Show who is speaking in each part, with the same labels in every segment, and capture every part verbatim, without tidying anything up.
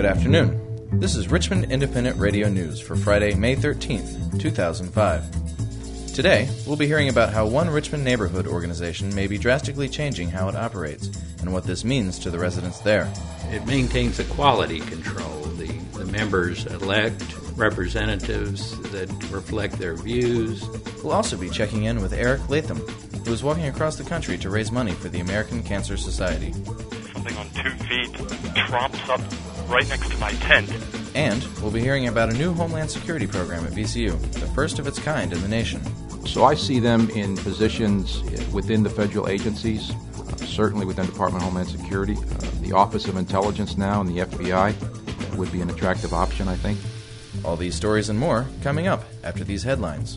Speaker 1: Good afternoon. This is Richmond Independent Radio News for Friday, May thirteenth, two thousand five. Today, we'll be hearing about how one Richmond neighborhood organization may be drastically changing how it operates and what this means to the residents there.
Speaker 2: It maintains a quality control. The, the members elect representatives that reflect their views.
Speaker 1: We'll also be checking in with Eric Latham, who is walking across the country to raise money for the American Cancer Society.
Speaker 3: Something on two feet tromps up right next to my tent.
Speaker 1: And we'll be hearing about a new Homeland Security program at V C U, the first of its kind in the nation.
Speaker 4: So I see them in positions within the federal agencies, uh, certainly within the Department of Homeland Security. Uh, the Office of Intelligence now and the F B I would be an attractive option, I think.
Speaker 1: All these stories and more coming up after these headlines.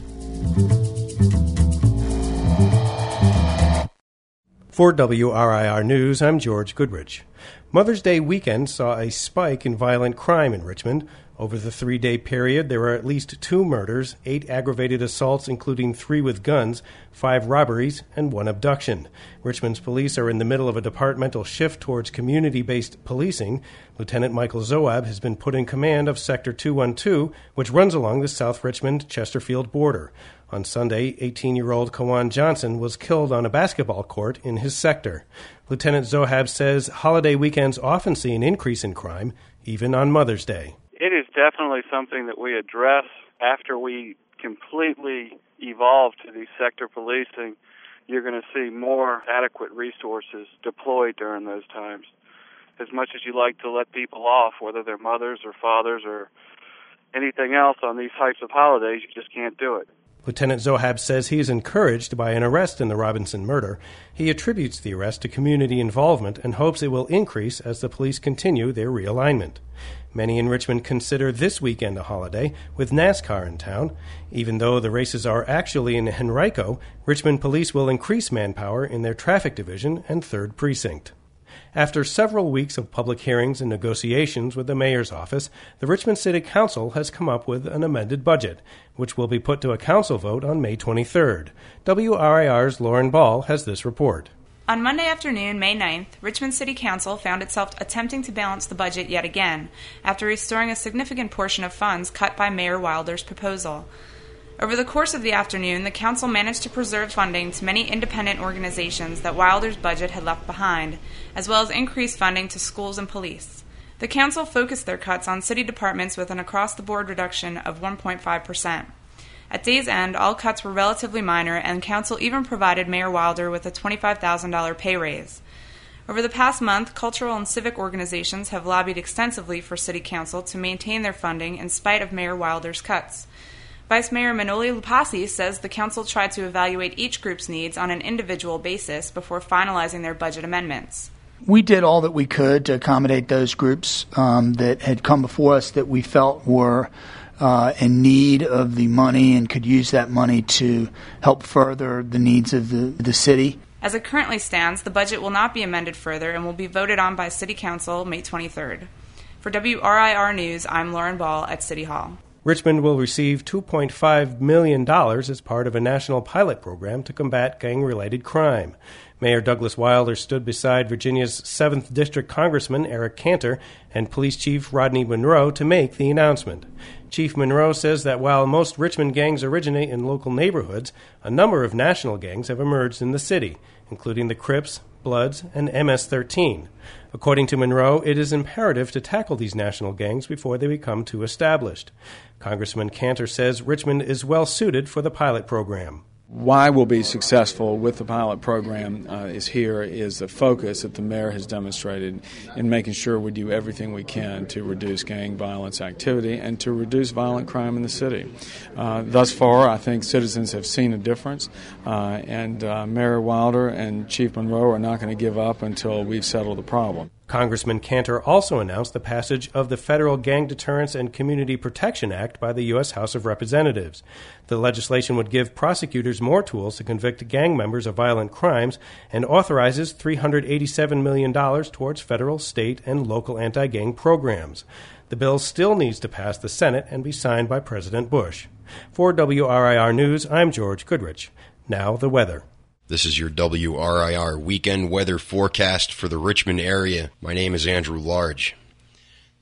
Speaker 5: For W R I R News, I'm George Goodrich. Mother's Day weekend saw a spike in violent crime in Richmond. Over the three-day period, there were at least two murders, eight aggravated assaults, including three with guns, five robberies, and one abduction. Richmond's police are in the middle of a departmental shift towards community-based policing. Lieutenant Michael Zoab has been put in command of Sector two one two, which runs along the South Richmond-Chesterfield border. On Sunday, eighteen-year-old Kawan Johnson was killed on a basketball court in his sector. Lieutenant Zohab says holiday weekends often see an increase in crime, even on Mother's Day.
Speaker 6: It is definitely something that we address after we completely evolve to the sector policing. You're going to see more adequate resources deployed during those times. As much as you like to let people off, whether they're mothers or fathers or anything else on these types of holidays, you just can't do it.
Speaker 5: Lieutenant Zohab says he is encouraged by an arrest in the Robinson murder. He attributes the arrest to community involvement and hopes it will increase as the police continue their realignment. Many in Richmond consider this weekend a holiday, with NASCAR in town. Even though the races are actually in Henrico, Richmond police will increase manpower in their traffic division and third precinct. After several weeks of public hearings and negotiations with the mayor's office, the Richmond City Council has come up with an amended budget, which will be put to a council vote on May twenty-third. W R I R's Lauren Ball has this report.
Speaker 7: On Monday afternoon, May ninth, Richmond City Council found itself attempting to balance the budget yet again, after restoring a significant portion of funds cut by Mayor Wilder's proposal. Over the course of the afternoon, the council managed to preserve funding to many independent organizations that Wilder's budget had left behind, as well as increase funding to schools and police. The council focused their cuts on city departments with an across-the-board reduction of one point five percent. At day's end, all cuts were relatively minor, and council even provided Mayor Wilder with a twenty-five thousand dollars pay raise. Over the past month, cultural and civic organizations have lobbied extensively for City Council to maintain their funding in spite of Mayor Wilder's cuts. Vice Mayor Manoli Lupasi says the council tried to evaluate each group's needs on an individual basis before finalizing their budget amendments.
Speaker 8: We did all that we could to accommodate those groups um, that had come before us that we felt were uh, in need of the money and could use that money to help further the needs of the, the city.
Speaker 7: As it currently stands, the budget will not be amended further and will be voted on by City Council May twenty-third. For W R I R News, I'm Lauren Ball at City Hall.
Speaker 5: Richmond will receive two point five million dollars as part of a national pilot program to combat gang-related crime. Mayor Douglas Wilder stood beside Virginia's seventh District Congressman Eric Cantor and Police Chief Rodney Monroe to make the announcement. Chief Monroe says that while most Richmond gangs originate in local neighborhoods, a number of national gangs have emerged in the city, including the Crips, Bloods, and M S thirteen. According to Monroe, it is imperative to tackle these national gangs before they become too established. Congressman Cantor says Richmond is well suited for the pilot program.
Speaker 9: Why we'll be successful with the pilot program uh, is here is the focus that the mayor has demonstrated in making sure we do everything we can to reduce gang violence activity and to reduce violent crime in the city. Uh, thus far, I think citizens have seen a difference, uh, and uh, Mayor Wilder and Chief Monroe are not going to give up until we've settled the problem.
Speaker 5: Congressman Cantor also announced the passage of the Federal Gang Deterrence and Community Protection Act by the U S House of Representatives. The legislation would give prosecutors more tools to convict gang members of violent crimes and authorizes three hundred eighty-seven million dollars towards federal, state, and local anti-gang programs. The bill still needs to pass the Senate and be signed by President Bush. For W R I R News, I'm George Goodrich. Now the weather.
Speaker 10: This is your W R I R weekend weather forecast for the Richmond area. My name is Andrew Large.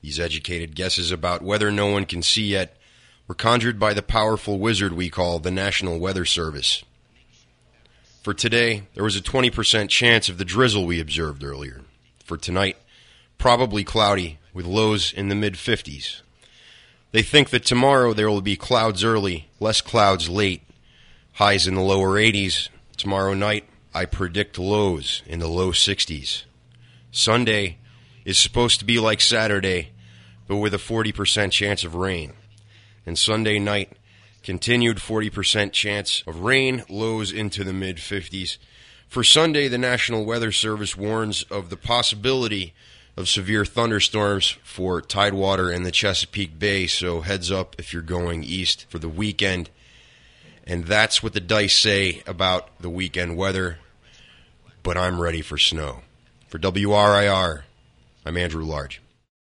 Speaker 10: These educated guesses about weather no one can see yet were conjured by the powerful wizard we call the National Weather Service. For today, there was a twenty percent chance of the drizzle we observed earlier. For tonight, probably cloudy with lows in the mid fifties. They think that tomorrow there will be clouds early, less clouds late, highs in the lower eighties. Tomorrow night, I predict lows in the low sixties. Sunday is supposed to be like Saturday, but with a forty percent chance of rain. And Sunday night, continued forty percent chance of rain, lows into the mid fifties. For Sunday, the National Weather Service warns of the possibility of severe thunderstorms for Tidewater and the Chesapeake Bay, so heads up if you're going east for the weekend. And that's what the dice say about the weekend weather, but I'm ready for snow. For W R I R, I'm Andrew Large.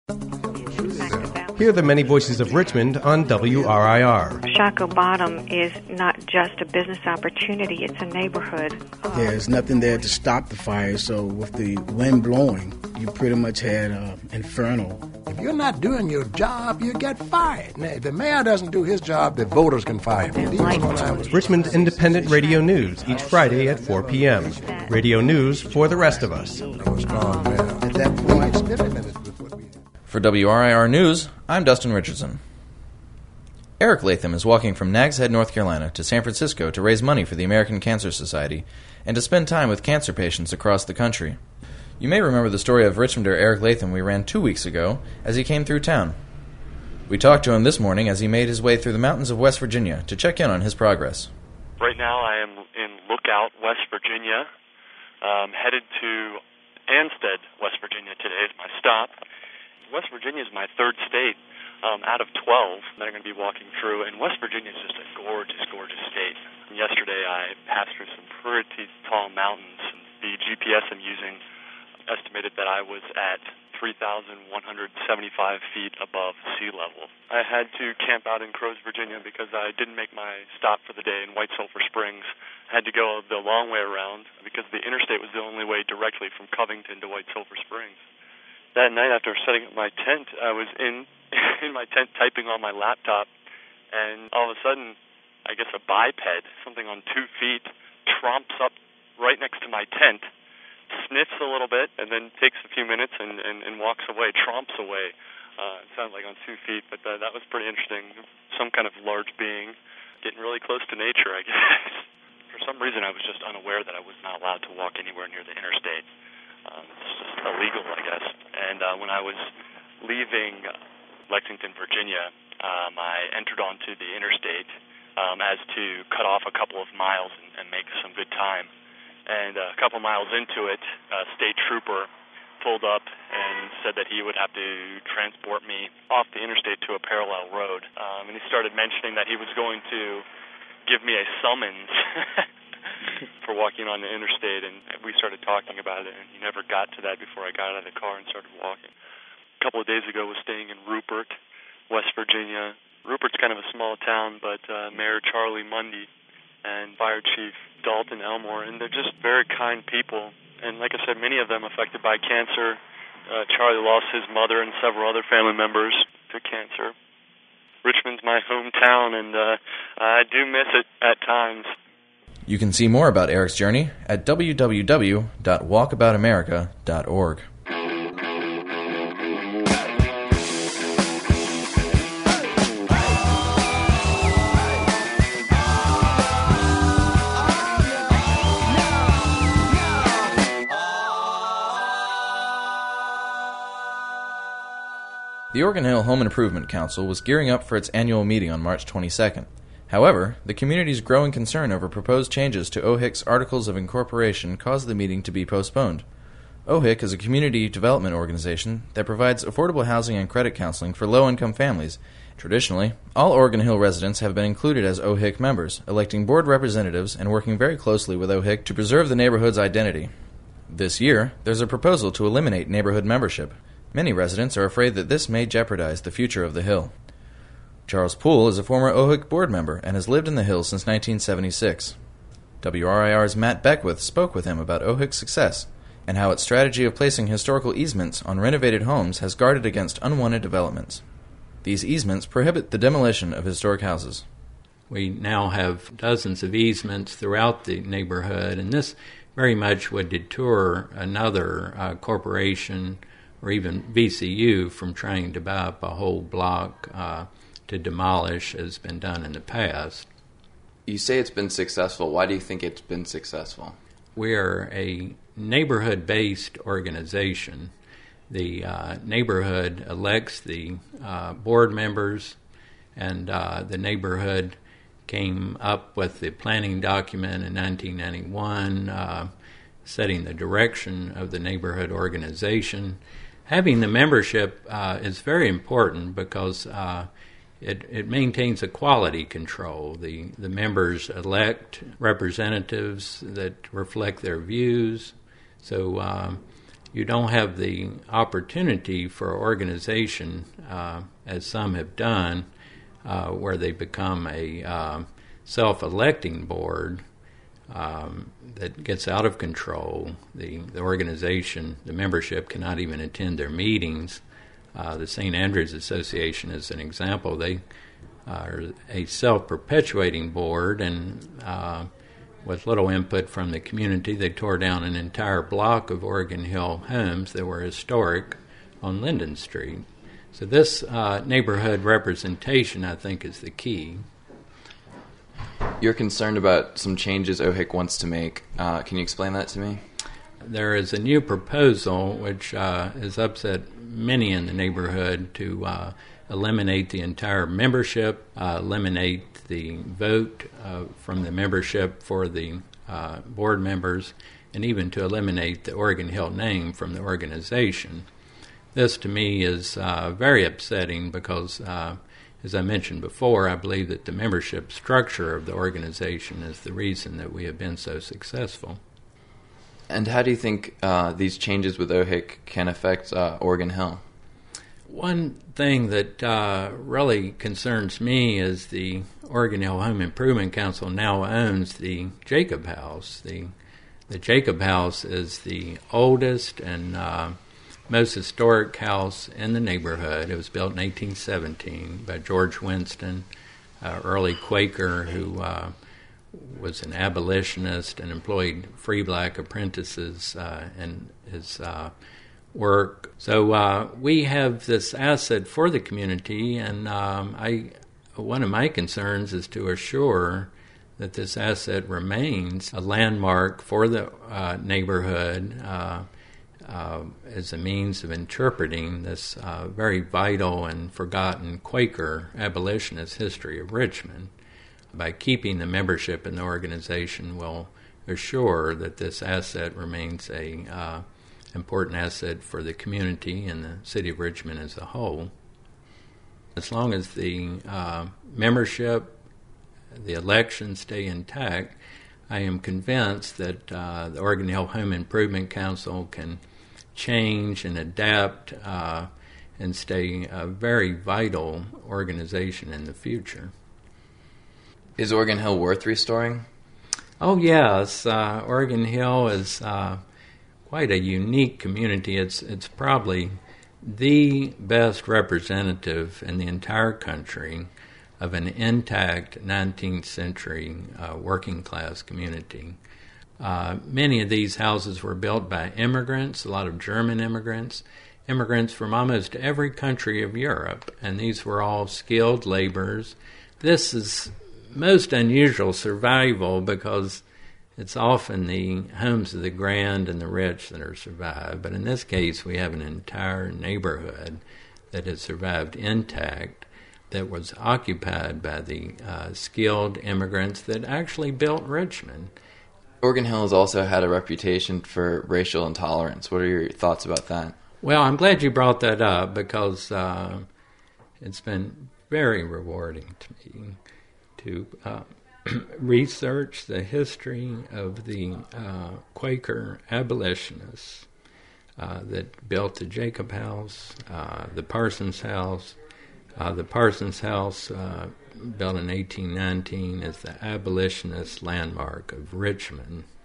Speaker 5: Hear the many voices of Richmond on W R I R.
Speaker 11: Shockoe Bottom is not just a business opportunity, it's a neighborhood.
Speaker 12: There's nothing there to stop the fire, so with the wind blowing, you pretty much had uh, inferno.
Speaker 13: If you're not doing your job, you get fired. Now, if the mayor doesn't do his job, the voters can fire him.
Speaker 5: Richmond Independent Radio News, each Friday at four p.m. Radio News for the rest of us.
Speaker 12: At that point,
Speaker 1: For W R I R News, I'm Dustin Richardson. Eric Latham is walking from Nags Head, North Carolina to San Francisco to raise money for the American Cancer Society and to spend time with cancer patients across the country. You may remember the story of Richmonder Eric Latham we ran two weeks ago as he came through town. We talked to him this morning as he made his way through the mountains of West Virginia to check in on his progress.
Speaker 3: Right now I am in Lookout, West Virginia, um, headed to Ansted, West Virginia today is my stop. West Virginia is my third state um, out of twelve that I'm going to be walking through, and West Virginia is just a gorgeous, gorgeous state. And yesterday I passed through some pretty tall mountains. The G P S I'm using estimated that I was at three thousand one hundred seventy-five feet above sea level. I had to camp out in Crows, Virginia because I didn't make my stop for the day in White Sulphur Springs. I had to go the long way around because the interstate was the only way directly from Covington to White Sulphur Springs. That night, after setting up my tent, I was in in my tent typing on my laptop, and all of a sudden, I guess a biped, something on two feet, tromps up right next to my tent, sniffs a little bit, and then takes a few minutes and, and, and walks away, tromps away. Uh, it sounded like on two feet, but uh, that was pretty interesting. Some kind of large being getting really close to nature, I guess. For some reason, I was just unaware that I was not allowed to walk anywhere near the interstate. Um, it's just illegal, I guess. And uh, when I was leaving Lexington, Virginia, um, I entered onto the interstate um, as to cut off a couple of miles and, and make some good time. And uh, a couple miles into it, a state trooper pulled up and said that he would have to transport me off the interstate to a parallel road. Um, and he started mentioning that he was going to give me a summons for walking on the interstate, and we started talking about it, and he never got to that before I got out of the car and started walking. A couple of days ago, I was staying in Rupert, West Virginia. Rupert's kind of a small town, but uh, Mayor Charlie Mundy and Fire Chief Dalton Elmore, and they're just very kind people. And like I said, many of them affected by cancer. Uh, Charlie lost his mother and several other family members to cancer. Richmond's my hometown, and uh, I do miss it at times.
Speaker 1: You can see more about Eric's journey at w w w dot walkabout america dot org. The Organ Hill Home Improvement Council was gearing up for its annual meeting on March twenty-second. However, the community's growing concern over proposed changes to O H I C's Articles of Incorporation caused the meeting to be postponed. O H I C is a community development organization that provides affordable housing and credit counseling for low-income families. Traditionally, all Organ Hill residents have been included as O H I C members, electing board representatives and working very closely with O H I C to preserve the neighborhood's identity. This year, there's a proposal to eliminate neighborhood membership. Many residents are afraid that this may jeopardize the future of the Hill. Charles Poole is a former O H I C board member and has lived in the Hill since nineteen seventy-six. W R I R's Matt Beckwith spoke with him about O H I C's success and how its strategy of placing historical easements on renovated homes has guarded against unwanted developments. These easements prohibit the demolition of historic houses.
Speaker 2: We now have dozens of easements throughout the neighborhood, and this very much would deter another uh, corporation or even V C U from trying to buy up a whole block uh, to demolish, as has been done in the past.
Speaker 14: You say it's been successful. Why do you think it's been successful?
Speaker 2: We are a neighborhood-based organization. The uh, neighborhood elects the uh, board members, and uh, the neighborhood came up with the planning document in nineteen ninety-one, uh, setting the direction of the neighborhood organization. Having the membership uh, is very important because uh, it, it maintains a quality control. The, the members elect representatives that reflect their views, so uh, you don't have the opportunity for organization, uh, as some have done, Uh, where they become a uh, self-electing board um, that gets out of control. The, the organization, the membership cannot even attend their meetings. Uh, the Saint Andrews Association is an example. They are a self-perpetuating board, and uh, with little input from the community, they tore down an entire block of Oregon Hill homes that were historic on Linden Street. So this uh, neighborhood representation, I think, is the key.
Speaker 14: You're concerned about some changes O H I C wants to make. Uh, can you explain that to me?
Speaker 2: There is a new proposal which uh, has upset many in the neighborhood to uh, eliminate the entire membership, uh, eliminate the vote uh, from the membership for the uh, board members, and even to eliminate the Oregon Hill name from the organization. This, to me, is uh, very upsetting because, uh, as I mentioned before, I believe that the membership structure of the organization is the reason that we have been so successful.
Speaker 14: And how do you think uh, these changes with O H I C can affect uh, Oregon Hill?
Speaker 2: One thing that uh, really concerns me is the Oregon Hill Home Improvement Council now owns the Jacob House. The, the Jacob House is the oldest and uh, most historic house in the neighborhood. It was built in eighteen seventeen by George Winston, uh, early Quaker who uh, was an abolitionist and employed free black apprentices uh, in his uh, work. So uh, we have this asset for the community, and um, I one of my concerns is to assure that this asset remains a landmark for the uh, neighborhood uh, Uh, as a means of interpreting this uh, very vital and forgotten Quaker abolitionist history of Richmond. By keeping the membership in the organization will assure that this asset remains a uh, important asset for the community and the city of Richmond as a whole. As long as the uh, membership, the elections stay intact, I am convinced that uh, the Oregon Hill Home Improvement Council can change and adapt uh, and stay a very vital organization in the future.
Speaker 14: Is Oregon Hill worth restoring?
Speaker 2: Oh, yes. Uh, Oregon Hill is uh, quite a unique community. It's, it's probably the best representative in the entire country of an intact nineteenth century uh, working class community. Uh, many of these houses were built by immigrants, a lot of German immigrants, immigrants from almost every country of Europe, and these were all skilled laborers. This is most unusual survival because it's often the homes of the grand and the rich that are survived, but in this case we have an entire neighborhood that has survived intact, that was occupied by the uh, skilled immigrants that actually built Richmond.
Speaker 14: Oregon Hill has also had a reputation for racial intolerance. What are your thoughts about that?
Speaker 2: Well, I'm glad you brought that up because uh, it's been very rewarding to me to uh, research the history of the uh, Quaker abolitionists uh, that built the Jacob House, uh, the Parsons House. Uh, the Parsons House, uh, built in eighteen nineteen, is the abolitionist landmark of Richmond.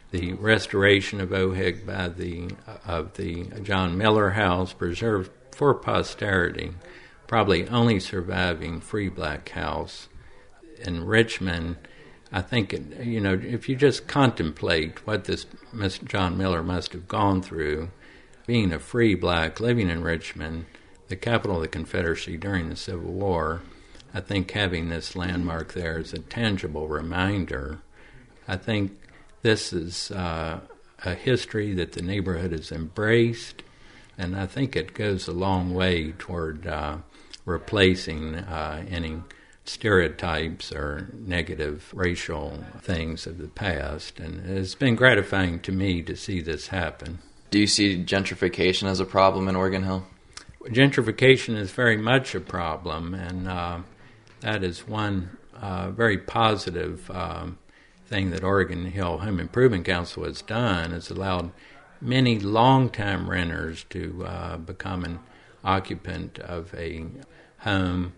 Speaker 2: the restoration of O H I C by the of the John Miller House, preserved for posterity, probably only surviving free black house in Richmond. I think, it, you know, if you just contemplate what this Mister John Miller must have gone through, being a free black living in Richmond, the capital of the Confederacy during the Civil War, I think having this landmark there is a tangible reminder. I think this is uh, a history that the neighborhood has embraced, and I think it goes a long way toward uh, replacing uh, any stereotypes or negative racial things of the past. And it's been gratifying to me to see this happen.
Speaker 14: Do you see gentrification as a problem in Oregon Hill?
Speaker 2: Gentrification is very much a problem, and uh, that is one uh, very positive um, thing that Oregon Hill Home Improvement Council has done, has allowed many long-time renters to uh, become an occupant of a home.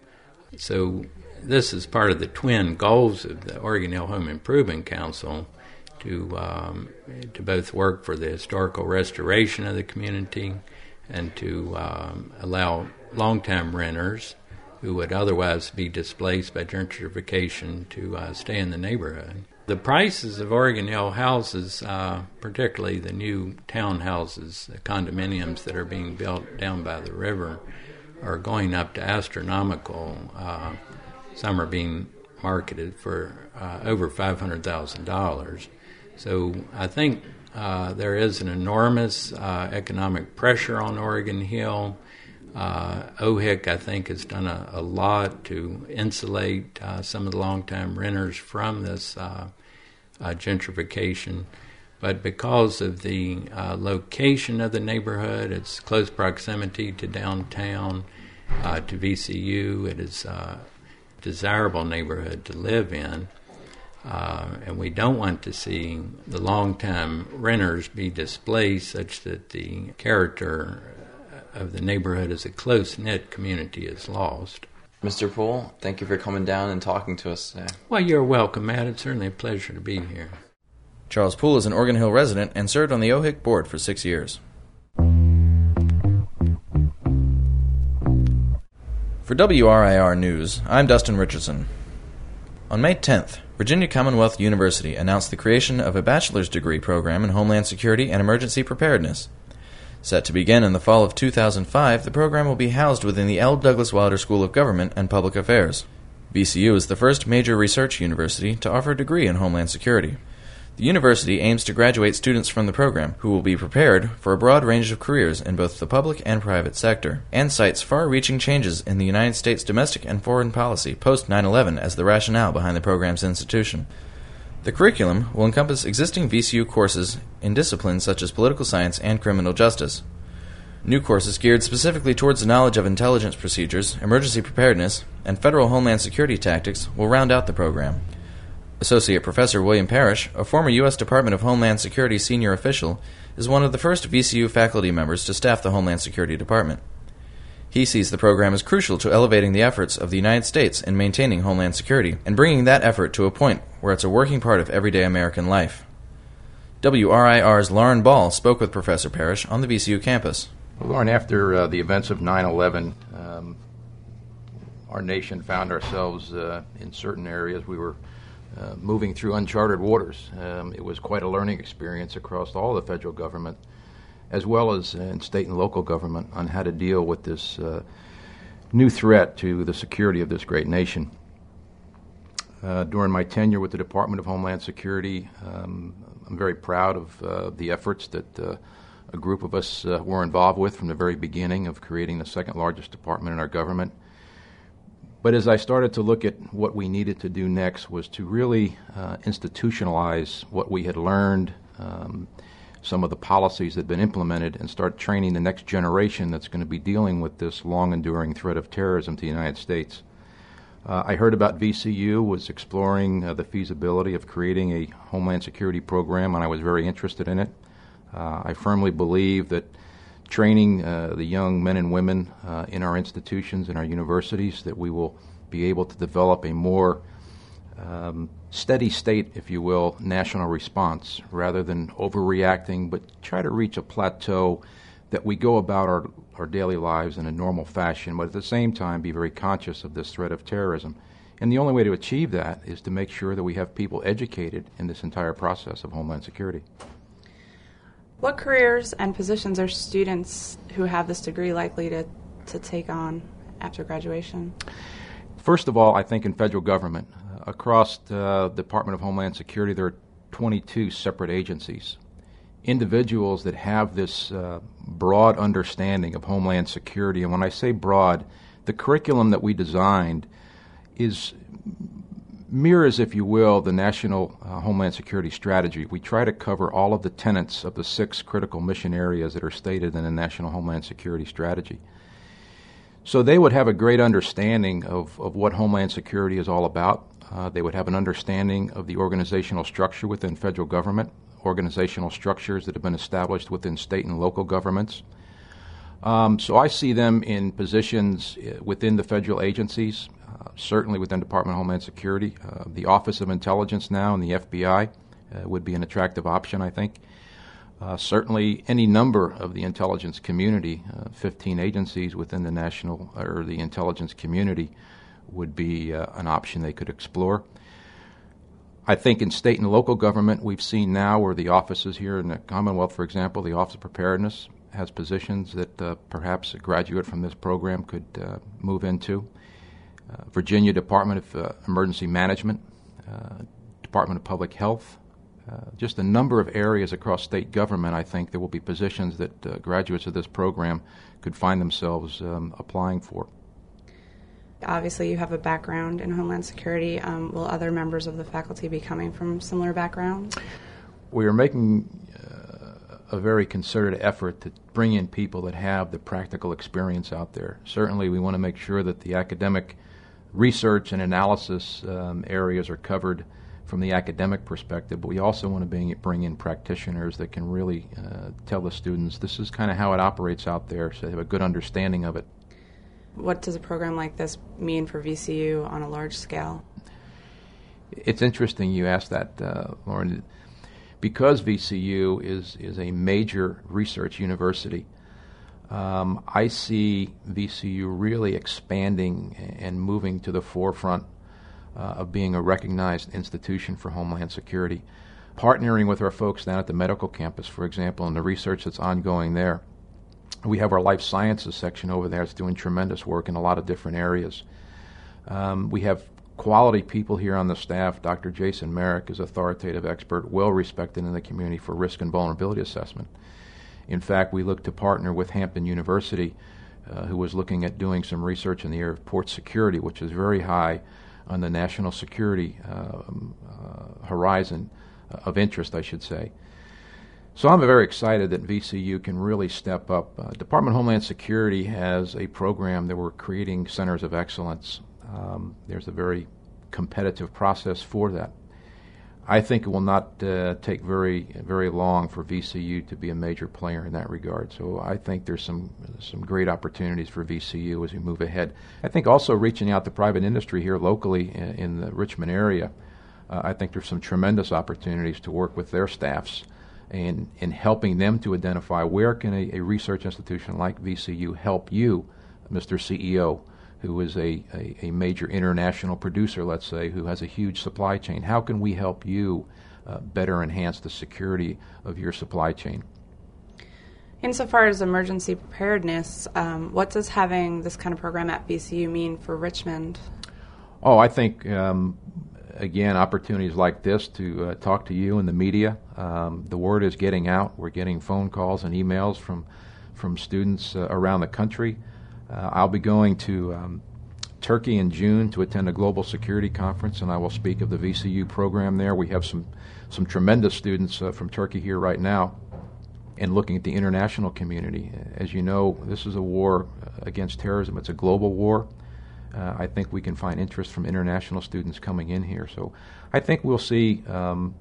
Speaker 2: So this is part of the twin goals of the Oregon Hill Home Improvement Council, to um, to both work for the historical restoration of the community and to um, allow long-time renters who would otherwise be displaced by gentrification to uh, stay in the neighborhood. The prices of Oregon Hill houses, uh, particularly the new townhouses, the condominiums that are being built down by the river, are going up to astronomical. Uh, some are being marketed for uh, over five hundred thousand dollars. So I think uh, there is an enormous uh, economic pressure on Oregon Hill. Uh, O H I C, I think, has done a, a lot to insulate uh, some of the longtime renters from this uh, uh, gentrification. But because of the uh, location of the neighborhood, its close proximity to downtown, uh, to V C U, it is a desirable neighborhood to live in. Uh, and we don't want to see the long-time renters be displaced such that the character of the neighborhood as a close-knit community is lost.
Speaker 14: Mister Poole, thank you for coming down and talking to us today.
Speaker 2: Well, you're welcome, Matt. It's certainly a pleasure to be here.
Speaker 1: Charles Poole is an Oregon Hill resident and served on the O H I C board for six years. For W R I R News, I'm Dustin Richardson. On May tenth, Virginia Commonwealth University announced the creation of a bachelor's degree program in Homeland Security and Emergency Preparedness. Set to begin in the fall of two thousand five, the program will be housed within the L. Douglas Wilder School of Government and Public Affairs. V C U is the first major research university to offer a degree in Homeland Security. The university aims to graduate students from the program who will be prepared for a broad range of careers in both the public and private sector, and cites far-reaching changes in the United States domestic and foreign policy post nine eleven as the rationale behind the program's institution. The curriculum will encompass existing V C U courses in disciplines such as political science and criminal justice. New courses geared specifically towards the knowledge of intelligence procedures, emergency preparedness, and federal homeland security tactics will round out the program. Associate Professor William Parrish, a former U S Department of Homeland Security senior official, is one of the first V C U faculty members to staff the Homeland Security Department. He sees the program as crucial to elevating the efforts of the United States in maintaining Homeland Security and bringing that effort to a point where it's a working part of everyday American life. W R I R's Lauren Ball spoke with Professor Parrish on the V C U campus.
Speaker 4: Well, Lauren, after uh, the events of nine eleven, um, our nation found ourselves uh, in certain areas. We were uh, moving through uncharted waters. Um, it was quite a learning experience across all the federal government, as well as in state and local government, on how to deal with this uh, new threat to the security of this great nation. Uh, during my tenure with the Department of Homeland Security, um, I'm very proud of uh, the efforts that uh, a group of us uh, were involved with from the very beginning of creating the second largest department in our government. But as I started to look at what we needed to do next was to really uh, institutionalize what we had learned, um, some of the policies that had been implemented, and start training the next generation that's going to be dealing with this long-enduring threat of terrorism to the United States. Uh, I heard about V C U was exploring uh, the feasibility of creating a Homeland Security program, and I was very interested in it. Uh, I firmly believe that training uh, the young men and women uh, in our institutions and our universities, that we will be able to develop a more um, steady state, if you will, national response rather than overreacting, but try to reach a plateau that we go about our, our daily lives in a normal fashion, but at the same time be very conscious of this threat of terrorism. And the only way to achieve that is to make sure that we have people educated in this entire process of Homeland Security.
Speaker 7: What careers and positions are students who have this degree likely to, to take on after graduation?
Speaker 4: First of all, I think in federal government, uh, across the Department of Homeland Security, there are twenty-two separate agencies. Individuals that have this uh, broad understanding of Homeland Security, and when I say broad, the curriculum that we designed is mirrors, if you will, the National uh, Homeland Security Strategy. We try to cover all of the tenets of the six critical mission areas that are stated in the National Homeland Security Strategy. So they would have a great understanding of, of what Homeland Security is all about. Uh, they would have an understanding of the organizational structure within federal government, organizational structures that have been established within state and local governments. Um, so I see them in positions within the federal agencies, uh, certainly within Department of Homeland Security. Uh, the Office of Intelligence now and the F B I uh, would be an attractive option, I think. Uh, certainly any number of the intelligence community, uh, fifteen agencies within the national or the intelligence community would be uh, an option they could explore. I think in state and local government, we've seen now where the offices here in the Commonwealth, for example, the Office of Preparedness has positions that uh, perhaps a graduate from this program could uh, move into. Uh, Virginia Department of uh, Emergency Management, uh, Department of Public Health, uh, just a number of areas across state government, I think there will be positions that uh, graduates of this program could find themselves um, applying for.
Speaker 7: Obviously, you have a background in Homeland Security. Um, will other members of the faculty be coming from similar backgrounds?
Speaker 4: We are making uh, a very concerted effort to bring in people that have the practical experience out there. Certainly, we want to make sure that the academic research and analysis um, areas are covered from the academic perspective, but we also want to bring, bring in practitioners that can really uh, tell the students this is kind of how it operates out there, so they have a good understanding of it.
Speaker 7: What does a program like this mean for V C U on a large scale?
Speaker 4: It's interesting you asked that, uh, Lauren. Because V C U is, is a major research university, um, I see V C U really expanding and moving to the forefront uh, of being a recognized institution for Homeland Security. Partnering with our folks down at the medical campus, for example, and the research that's ongoing there. We have our life sciences section over there that's doing tremendous work in a lot of different areas. Um, we have quality people here on the staff. Doctor Jason Merrick is an authoritative expert, well respected in the community for risk and vulnerability assessment. In fact, we look to partner with Hampton University, uh, who was looking at doing some research in the area of port security, which is very high on the national security uh, uh, horizon uh, of interest, I should say. So I'm very excited that V C U can really step up. Uh, Department of Homeland Security has a program that we're creating centers of excellence. Um, there's a very competitive process for that. I think it will not uh, take very very long for V C U to be a major player in that regard. So I think there's some some great opportunities for V C U as we move ahead. I think also reaching out to private industry here locally in, in the Richmond area, uh, I think there's some tremendous opportunities to work with their staffs and in helping them to identify where can a, a research institution like V C U help you, Mister C E O, who is a, a, a major international producer, let's say, who has a huge supply chain. How can we help you uh, better enhance the security of your supply chain?
Speaker 7: Insofar as emergency preparedness, um, what does having this kind of program at V C U mean for Richmond?
Speaker 4: Oh, I think, um, again, opportunities like this to uh, talk to you and the media. Um, the word is getting out. We're getting phone calls and emails from, from students uh, around the country. Uh, I'll be going to um, Turkey in June to attend a global security conference, and I will speak of the V C U program there. We have some, some tremendous students uh, from Turkey here right now and looking at the international community. As you know, this is a war against terrorism. It's a global war. Uh, I think we can find interest from international students coming in here. So I think we'll see um,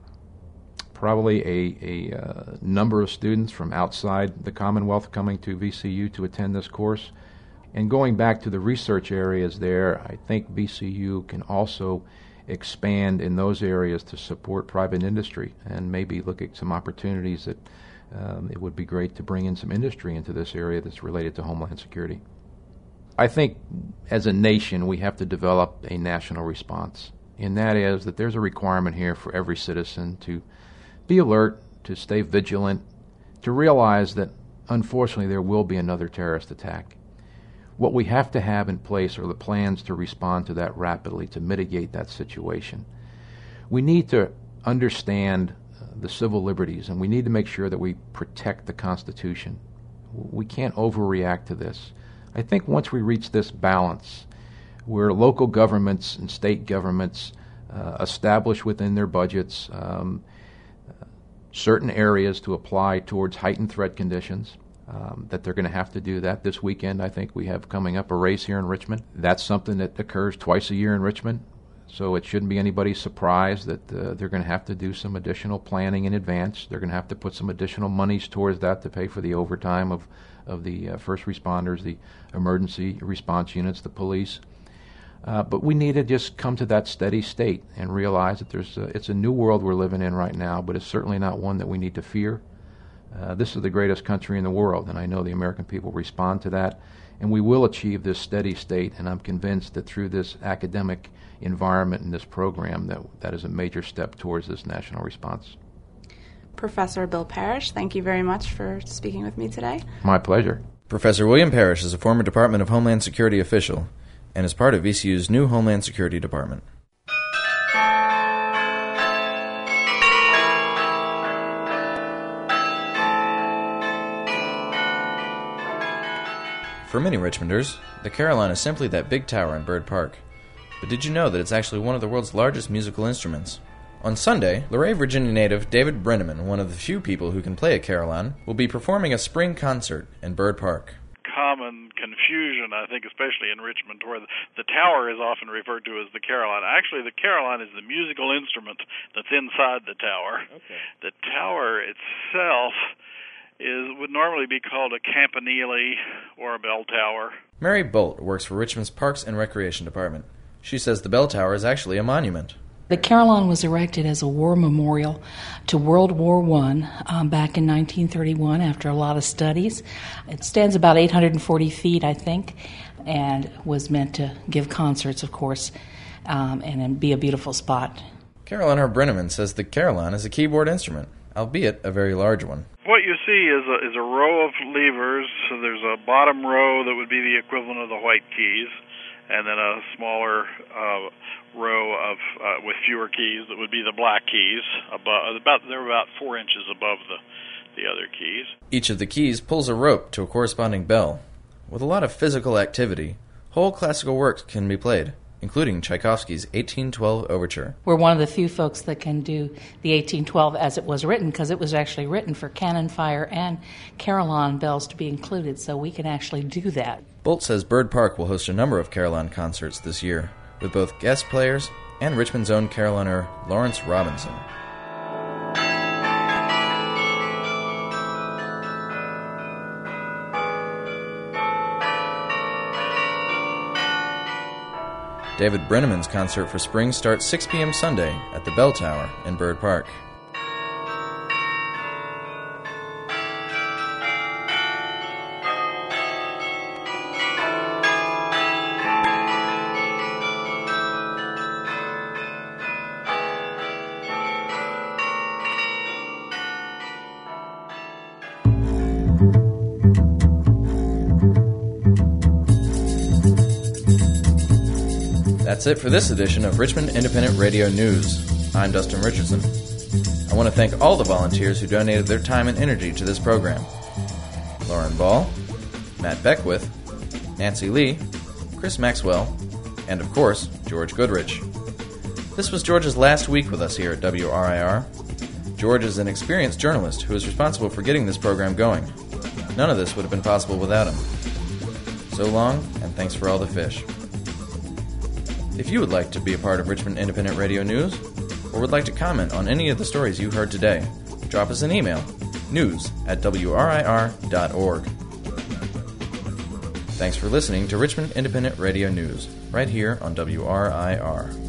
Speaker 4: probably a, a uh, number of students from outside the Commonwealth coming to V C U to attend this course. And going back to the research areas there, I think V C U can also expand in those areas to support private industry and maybe look at some opportunities that um, it would be great to bring in some industry into this area that's related to Homeland Security. I think as a nation we have to develop a national response, and that is that there's a requirement here for every citizen to be alert, to stay vigilant, to realize that unfortunately there will be another terrorist attack. What we have to have in place are the plans to respond to that rapidly, to mitigate that situation. We need to understand uh, the civil liberties, and we need to make sure that we protect the Constitution. We can't overreact to this. I think once we reach this balance, where local governments and state governments uh, establish within their budgets um, certain areas to apply towards heightened threat conditions, um, that they're going to have to do that. This weekend, I think we have coming up a race here in Richmond. That's something that occurs twice a year in Richmond, so it shouldn't be anybody's surprise that uh, they're going to have to do some additional planning in advance. They're going to have to put some additional monies towards that to pay for the overtime of, of the uh, first responders, the emergency response units, the police. Uh, but we need to just come to that steady state and realize that there's a, it's a new world we're living in right now, but it's certainly not one that we need to fear. Uh, this is the greatest country in the world, and I know the American people respond to that, and we will achieve this steady state, and I'm convinced that through this academic environment and this program that that is a major step towards this national response.
Speaker 7: Professor Bill Parrish, thank you very much for speaking with me today.
Speaker 4: My pleasure.
Speaker 1: Professor William Parrish is a former Department of Homeland Security official and is part of V C U's new Homeland Security Department. For many Richmonders, the Carillon is simply that big tower in Byrd Park. But did you know that it's actually one of the world's largest musical instruments? On Sunday, Luray, Virginia native David Brenneman, one of the few people who can play a carillon, will be performing a spring concert in Byrd Park.
Speaker 15: Common confusion, I think, especially in Richmond, where the, the tower is often referred to as the carillon. Actually, the carillon is the musical instrument that's inside the tower. Okay. The tower itself is would normally be called a campanile or a bell tower.
Speaker 1: Mary Bolt works for Richmond's Parks and Recreation Department. She says the bell tower is actually a monument.
Speaker 16: The Carillon was erected as a war memorial to World War One um, back in nineteen thirty-one after a lot of studies. It stands about eight hundred forty feet, I think, and was meant to give concerts, of course, um, and, and be a beautiful spot.
Speaker 1: Carolyn R. Brenneman says the carillon is a keyboard instrument, albeit a very large one.
Speaker 15: What you see is a, is a row of levers. So there's a bottom row that would be the equivalent of the white keys, and then a smaller uh, row of uh, with fewer keys that would be the black keys. Above, about they're about four inches above the the other keys.
Speaker 1: Each of the keys pulls a rope to a corresponding bell. With a lot of physical activity, whole classical works can be played, including Tchaikovsky's eighteen twelve Overture.
Speaker 16: We're one of the few folks that can do the eighteen twelve as it was written, because it was actually written for cannon fire and carillon bells to be included, so we can actually do that.
Speaker 1: Bolt says Byrd Park will host a number of carillon concerts this year, with both guest players and Richmond's own carillonner Lawrence Robinson. David Brenneman's concert for spring starts six p.m. Sunday at the Bell Tower in Byrd Park. That's it for this edition of Richmond Independent Radio News. I'm Dustin Richardson. I want to thank all the volunteers who donated their time and energy to this program. Lauren Ball, Matt Beckwith, Nancy Lee, Chris Maxwell, and of course, George Goodrich. This was George's last week with us here at W R I R. George is an experienced journalist who is responsible for getting this program going. None of this would have been possible without him. So long, and thanks for all the fish. If you would like to be a part of Richmond Independent Radio News, or would like to comment on any of the stories you heard today, drop us an email, news at W R I R dot org. Thanks for listening to Richmond Independent Radio News, right here on W R I R.